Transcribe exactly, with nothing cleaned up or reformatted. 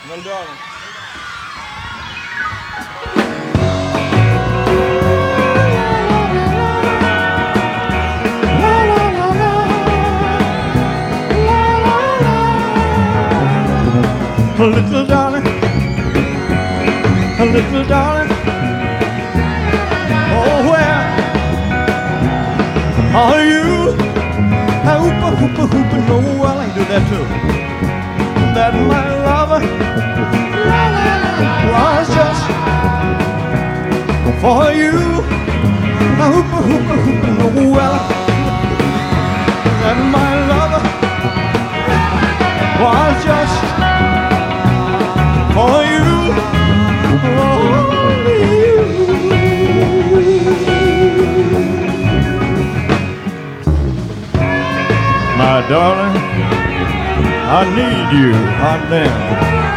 Well done. Little darling, little darling, oh where are you? I hoop a hoop a hoop and oh well I do that too. That my lover was just for you. I hoop a hoop a hoop and oh well that my lover was just for you, only you. My darling, I need you hot damn.